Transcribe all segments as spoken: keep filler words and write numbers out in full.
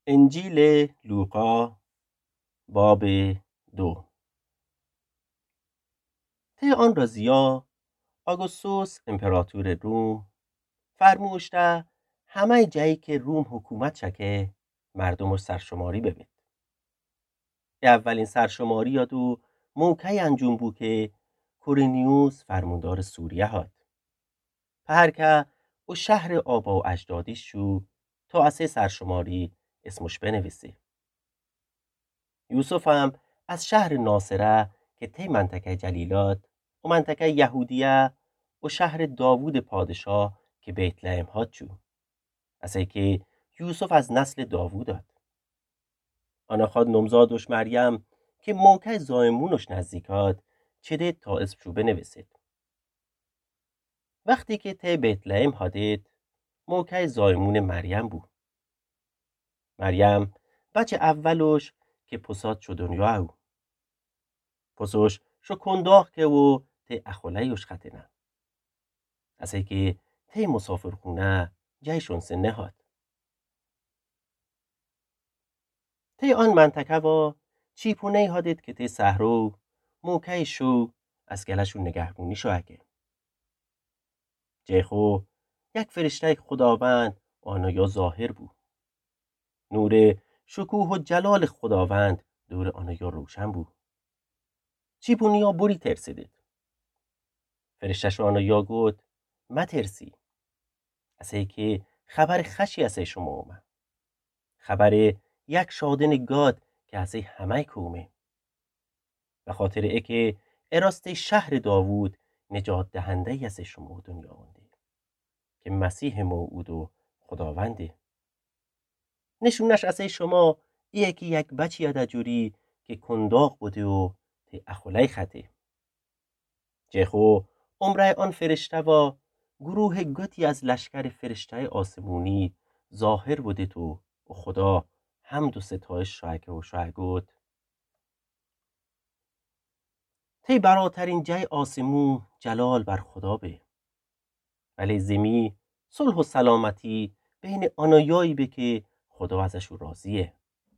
انجیل لوقا باب دو. طی آن رازیا آگوستوس امپراتور روم فرموشته همه جایی که روم حکومت چکه مردم رو سرشماری ببین. اولین سرشماری یادو موقعی انجام بود که کورینیوس فرماندار سوریه هاد. پهر که او شهر آبا و اجدادیش شو تا از سرشماری اسمش بنویسی. یوسف هم از شهر ناصره که تی منطقه جلیلات و منطقه یهودیه و شهر داوود پادشاه که بیت لحم هات شو. از که یوسف از نسل داوود داد. آنا خواد نمزادش مریم که موقع زایمونش نزدیکات چده تا اسم شو بنویسید. وقتی که تی بیت لحم هادید موقع زایمون مریم بود. مریم بچه اولش که پسات شو دنیا او. پسوش شو کنداخ که و تی اخولیوش خطنه. از که تی مسافر خونه جایشون سنه هاد. تی آن منطقه و چیپونه هادید که تی سهرو موقع شو از گلشون نگهبونی شو اگه. جیخو یک فرشته خداوند آنایا ظاهر بود. نور شکوه و جلال خداوند دور آنایا روشن بود. چیپونیا بوری ترسیدید. فرشته شو آنایا گود ما ترسی. از که خبر خشی از شما اومد. خبر یک شادن گاد که از همه کومه. به خاطر ای که اراست شهر داوود نجات دهنده از شما دنیا آورده که مسیح موعود و خداونده. نشونش از شما ایه که یک بچی یاد جوری که کنداغ بوده و تی اخولی خطه. جهو عمره آن فرشته و گروه گتی از لشکر فرشته آسمونی ظاهر بوده تو و خدا حمد و ستایش شاکه و شاگود. تی براترین جای آسمون جلال بر خدا به. ولی زمی صلح و سلامتی بین آنایایی به که خدا ازشو راضیه.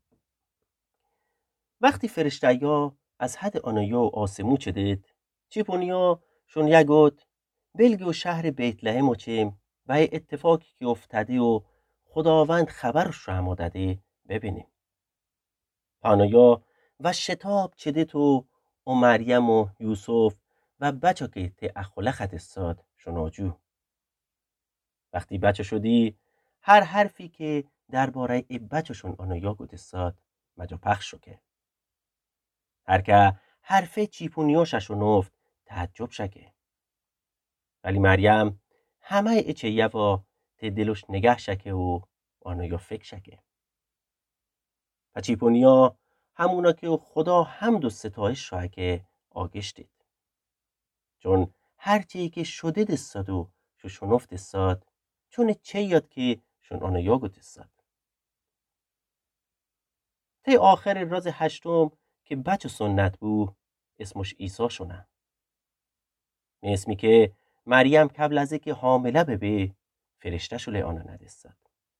وقتی فرشته‌ها از حد آنایا و آسمون چدید، چیپونیا شون یگود بلگی و شهر بیت لحم و چیم و اتفاقی که افتاده و خداوند خبرش رو هم داده ببینیم. آنایا و شتاب چدید و و مریم و یوسف و بچه که تی اخوله خد استاد شناجو. وقتی بچه شدی هر حرفی که درباره ای بچه شون آنایا گود استاد مجا پخش شکه. هر که حرفه چیپونیاشش شنفت تعجب شکه. ولی مریم همه ایچه یوا تی دلش نگه شکه و آنایا فکر شکه. و چیپونیا همونا که خدا حمد و ستایش شاکه آگشتید. چون هرچی که شده دستاد و شو شنفت دستاد چون چه یاد که شون آنایا گود دستاد. تی آخر راز هشتم که بچه سنت بود اسمش عیسی شونه. اسمی که مریم قبل از که حامله ببه فرشته شله آنها ندستد.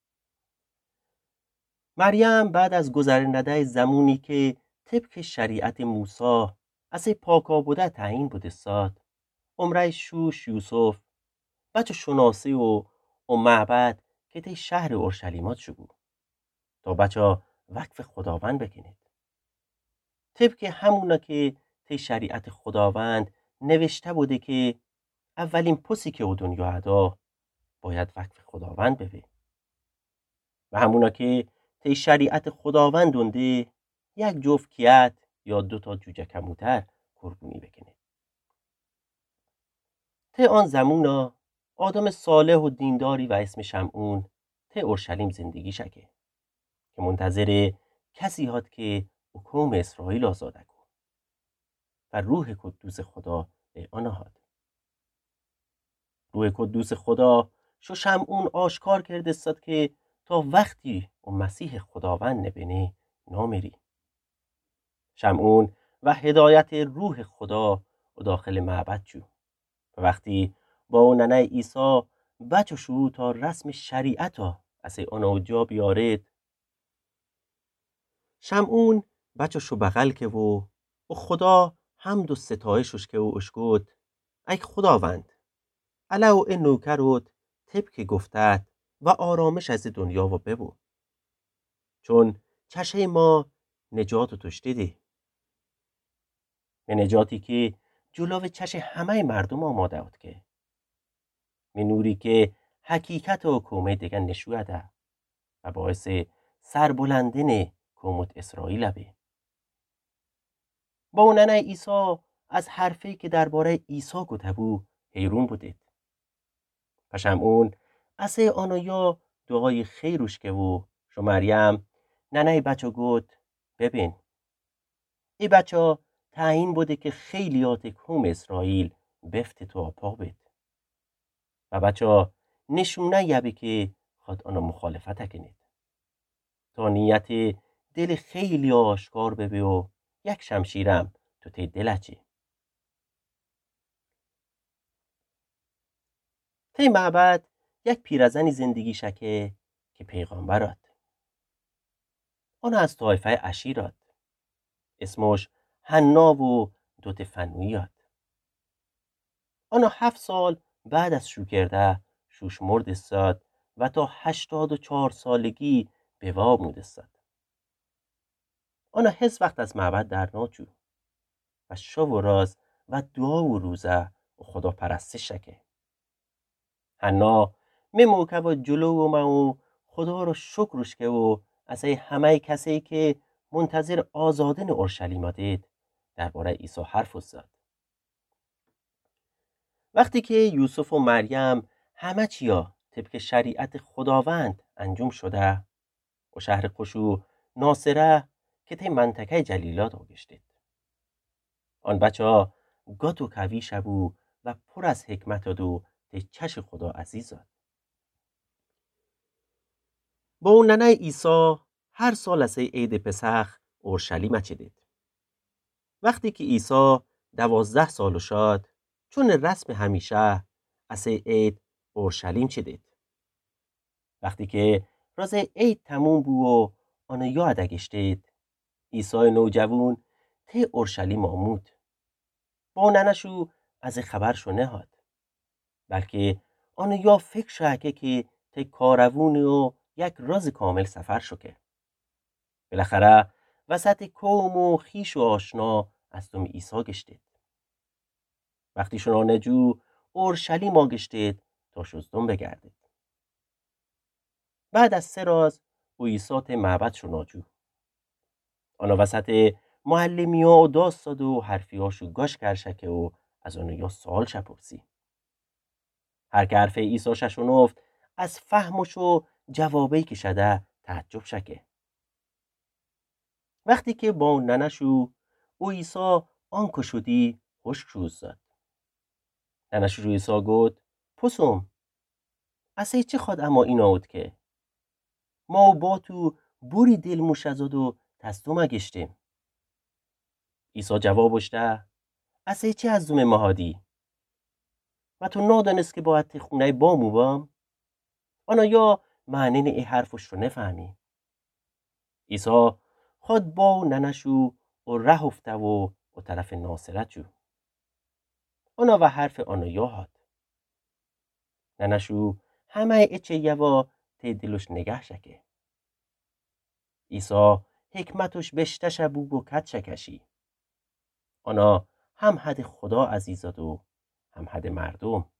مریم بعد از گذرنده زمانی که طبق شریعت موسی از پاکا بوده تعیین بوده ساد عمره شوش یوسف بچه شناسی و و معبد که تی شهر اورشلیمات شو بود تا بچه وقف خداوند بکنید. طبق همونا که تی شریعت خداوند نوشته بوده که اولین پسی که او دنیا ادا باید وقف خداوند ببه. و همونا که تی شریعت خداوند دونده یک جفت کیت یا دو تا جوجه کموتر قربونی بکنه. تی آن زمونا آدم صالح و دینداری و اسم شمعون تی اورشلیم زندگی شکه که منتظر کسی هاد که حکم اسرائیل آزاده کن و روح قدوس خدا به آنها هاد. روح قدوس خدا شو شمعون آشکار کرده استاد که تا وقتی و مسیح خداوند نبینه نامیری. شمعون و هدایت روح خدا و داخل معبد شو. و وقتی با اون ننه عیسی بچه شو تا رسم شریعت ها از آنها جا بیارید شمعون بچه بغل که و و خدا حمد و ستایشش که و اشکد ای خداوند علاو این نوکرت طبق گفتت و آرامش از دنیا و ببو چون چشه ما نجات و توش دیدی من نجاتی که جلو چش همه مردم آماده بود که من نوری که حقیقت و کومه دیگه نشوده و باعث سربلندن کومت اسرائیل بی با اوننه عیسی از حرفی که درباره عیسی گفته بود حیرون بودید پشمون اسه آنو یا دعای خیروش که و شو مریم ننه بچه گفت ببین ای بچه تعیین بوده که خیلیات کوم اسرائیل بفت تو آپا بید و بچه نشونه یبی که خود آنو مخالفت کنید تا نیت دل خیلی آشکار ببی و یک شمشیرم تو تی دلچی تی معبد یک پیرزنی زندگی شکه که پیغامبرات آن از طایفه عشیرات اسمش حنا و دوت فنویات آن هفت سال بعد از شو کرده شوش مرد استاد و تا هشتاد و چهار سالگی به واب مود استاد آن حس وقت از معبد در ناچو و شو و راز و دعا و روزه و خدا پرستش شکه حنا می موکه و جلو و ما خدا رو شکرش که و از همه کسی که منتظر آزادن اورشلیم دید درباره عیسی حرف زد وقتی که یوسف و مریم همه چیا طبق شریعت خداوند انجام شده و شهر قشو ناصره که تی منطقه جلیلات آگشتید آن بچه ها گات و کوی شبو و پر از حکمت دو تی چش خدا عزیزاد با اون ننه عیسی هر سال از عید پسخ اورشلیم چدید وقتی که عیسی دوازده سالو شد چون رسم همیشه از عید اورشلیم چدید وقتی که راز عید تموم بو و آن یاد گشتید عیسی نوجوان ته اورشلیم آمود با ننشو از خبرشو نهاد بلکه آن یا فکر شکه که ته کاروون و یک راز کامل سفر شکه بالاخره وسط کوم و خیش و آشنا از دوم عیسی گشتید وقتی شنا نجو اورشلیم آگشتید تا شزدم بگردید بعد از سه راز او عیسی ته معبد شنا جو آنا وسط معلمی ها و داستاد و حرفی هاشو گاش کرشکه و از آنو یا سوال شپرسی هر که حرف عیسی ششونفت از فهمش و جوابی که شده تعجب شکه وقتی که با ننشو او عیسی آنکو شدی خوش شوز زد ننشو رو عیسی گفت پسوم اصلا چه خواد اما این آود که ما با تو بوری دل مشزد و تستوم گشتیم عیسی جوابش ده اصلا چه از دوم مهادی و تو نادانست که باید خونه با مو بام آنا یا معنی ای حرفش رو نفهمی عیسی خود با ننشو و ره افته و و طرف ناصرت جو آنا و حرف آنا یا هاد ننشو همه اچه یوا تی دلش نگه شکه عیسی حکمتش بشتش بو و کت شکشی آنا هم حد خدا عزیزاد و هم حد مردم